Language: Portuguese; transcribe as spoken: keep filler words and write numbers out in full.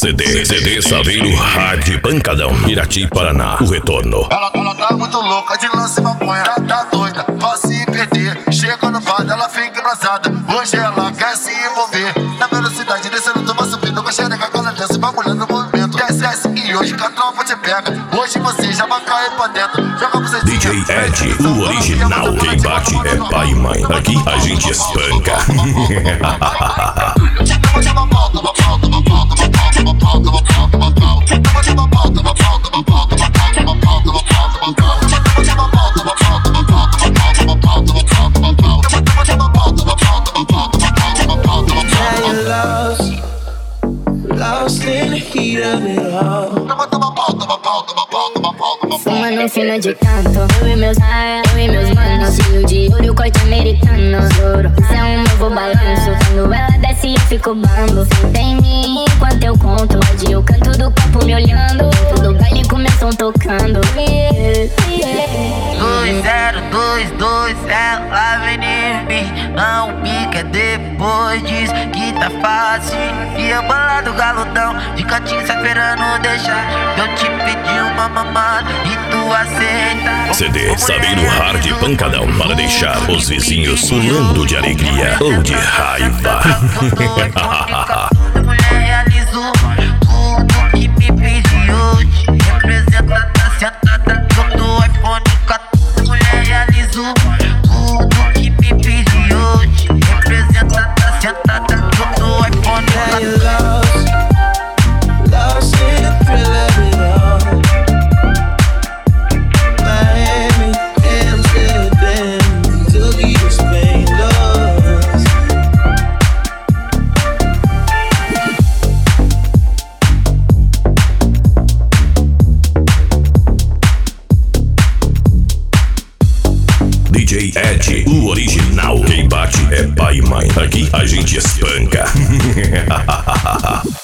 C D, C D Saveiro Hard Pancadão, Irati, Paraná, o retorno. Ela, ela tá muito louca de lance e maconha, ela tá doida pra se perder. Chega no bar, ela fica engraçada. Hoje ela quer se envolver. Na velocidade descendo, tu vai subindo com a xereca, com ela desce, bagulhando no movimento. Desce, desce e hoje que a tropa te pega. Hoje você já vai cair pra dentro. Joga você D J Ed, o original. Quem bate é pai e mãe. Aqui a gente espanca. Fumando fino de canto, eu e meus raia, eu e meus manos. Fio de ouro, corte americano. Ouro, isso é um novo balanço. Quando ela desce eu fico bambo. Senta em mim enquanto eu conto. Pode eu canto do copo me olhando. Todo baile com meu som tocando. Dois zero dois dois, ela vem em mim. Não pica depois diz que tá fácil. E a bola do galudão de cantinho se esperando deixar. Eu te pedi uma mamada e tu aceita. C D Saveiro Hard Pancadão, para deixar os vizinhos pulando de alegria ou de raiva. Mulher realizou tudo que me pediu. Representa, tá sentada, eu do iPhone quatorze. Mulher realizou tudo que me pediu. Representa, tá sentada, eu do iPhone quatorze. D J Ed, o original. Quem bate é pai e mãe. Aqui a gente espanca.